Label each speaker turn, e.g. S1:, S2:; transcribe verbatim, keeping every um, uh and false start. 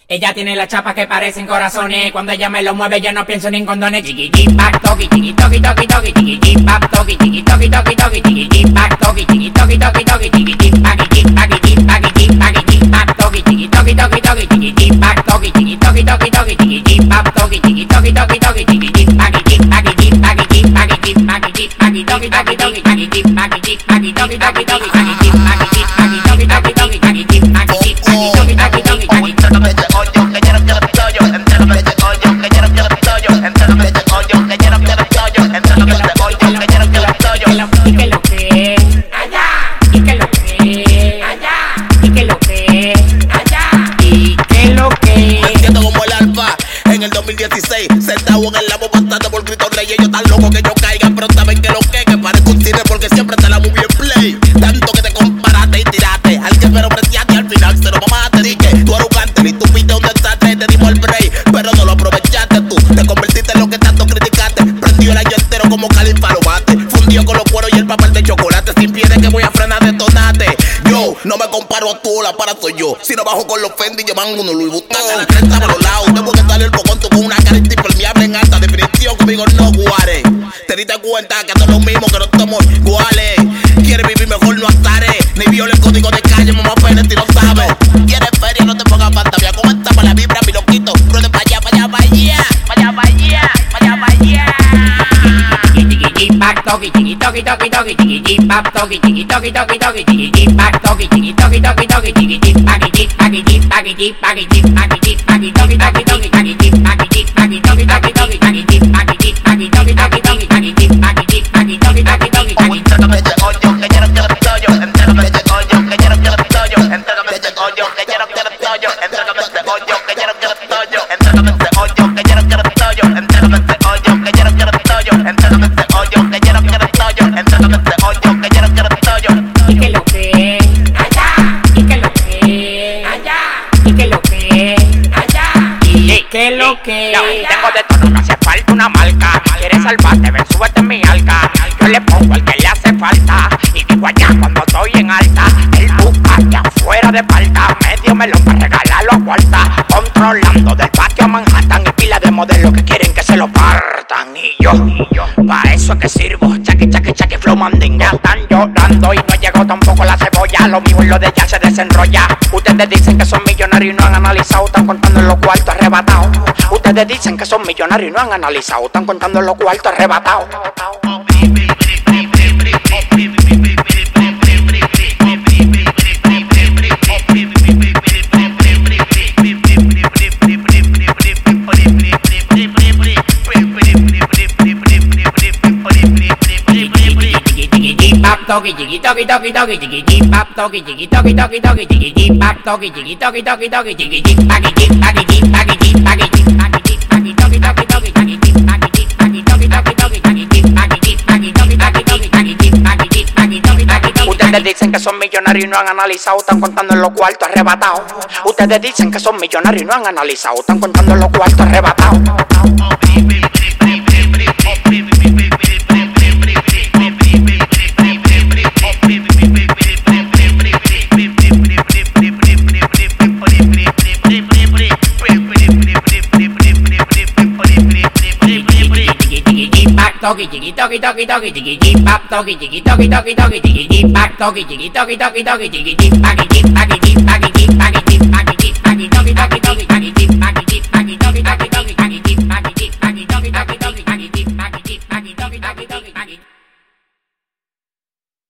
S1: Ella tiene las chapas que parecen corazones. Cuando ella me lo mueve yo no pienso ni en condones. Chiqui chiqui back toki chiqui toki toki toki chiqui chiqui back toki chiqui toki toki toki chiqui chiqui back toki chiqui toki toki toki chiqui chiqui back chiqui back chiqui back chiqui back chiqui back toki chiqui toki toki toki chiqui chiqui back toki chiqui toki toki toki chiqui chiqui back toki chiqui toki toki toki chiqui chiqui back chiqui back chiqui back chiqui back chiqui back chiqui back chiqui toki toki toki back chiqui back chiqui back chiqui toki toki toki back chiqui back chiqui back chiqui toki toki toki back chiqui back chiqui back chiqui toki toki toki back chiqui.
S2: dos mil dieciséis, sentado en el labo bastante por gritos rey. Ellos tan locos que yo caiga, pero saben que lo que que parezco un cine porque siempre te la muy bien play. Tanto que te comparaste y tiraste al que pero preciaste al final se lo mamaste. Dije, tú eres un cánter y tú viste un desastre. Te dimos el break, pero no lo aprovechaste tú. Te convertiste en lo que tanto criticaste. Prendió el año entero como Califa lo mate. Fundió con los cueros y el papel de chocolate. Sin pie de que voy a frenar detonate. Yo no me comparo a tú, la para soy yo. Si no bajo con los Fendi, llevan uno Louis Vuitton. La cresta por los lados, tengo que darle el bocón con una cara impermeable en alta definición. Conmigo no guare. Te diste cuenta que no es lo mismo, que no estamos iguales. Quieres vivir mejor, no ataré. Ni viole el código de calle, mamá pene, si no sabes. Quieres feria, no te pongas fantasía. ¿Cómo está para la vibra, mi loquito? Ruede pa' allá, pa' allá, pa' allá. Pa' allá, pa' allá, pa' allá, pa' allá.
S1: Back toki chiqui toki toki toki chiqui chiqui back toki chiqui toki toki toki chiqui chiqui back toki chiqui toki toki toki chiqui chiqui back chiqui back chiqui back chiqui back chiqui back chiqui back toki toki toki back chiqui back chiqui back toki toki toki back chiqui back chiqui back toki toki toki back chiqui back chiqui back toki toki toki back chiqui.
S2: Entrégame ese hoyo que quiero quiero tuyo. Entrégame ese hoyo que quiero quiero tuyo. Entrégame ese hoyo que quiero quiero tuyo. Entrégame ese hoyo que quiero quiero tuyo. Entrégame ese hoyo que quiero quiero tuyo. Entrégame ese hoyo que quiero quiero tuyo. Entrégame ese hoyo que quiero quiero tuyo. Entrégame ese hoyo que quiero quiero tuyo.
S1: Y que lo que allá, y que lo que allá, y que lo que allá, y que lo que.
S3: Yo tengo de todo, no hace falta una marca. Quieres salvarte, ven, súbete en mi alca. Yo le pongo al que le hace falta. Y digo allá cuando estoy en alta. Él busca que afuera de falta. Medio melón para regalarlo a cuarta. Controlando del patio a Manhattan. Y pila de modelos que quieren que se lo partan. Y yo, y yo, pa' eso es que sirvo. Chaki, chaki, chaki, flow mandinga. Están llorando y no llegó tampoco la cebolla. Lo mío y lo de ella se desenrolla. Ustedes dicen que son millonarios y no han analizado. Están contando en los cuartos arrebatados. Ustedes dicen que son millonarios y no han analizado. Están contando en los cuartos arrebatados.
S1: Toki chiqui toki toki toki chiqui chiqui back toki chiqui toki toki toki chiqui chiqui back toki chiqui toki toki toki chiqui chiqui back chiqui back chiqui back chiqui back chiqui back chiqui back toki toki toki back chiqui back chiqui back toki toki toki back chiqui back chiqui back toki toki toki back chiqui back chiqui back toki toki toki.
S3: Ustedes dicen que son millonarios y no han analizado. Están contando en los cuartos arrebatados. Ustedes dicen que son millonarios y no han analizado. Están contando en los cuartos arrebatados.
S1: Toki chiqui toki toki toki chiqui chiqui back toki chiqui toki toki toki chiqui chiqui back toki chiqui toki toki toki chiqui chiqui back chiqui back chiqui back chiqui back chiqui back chiqui back toki toki toki back chiqui back chiqui back toki toki toki back chiqui back chiqui back toki toki toki back chiqui back chiqui back toki toki toki back